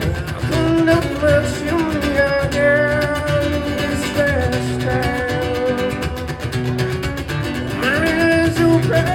couldn't have met you again this last time. My eyes open.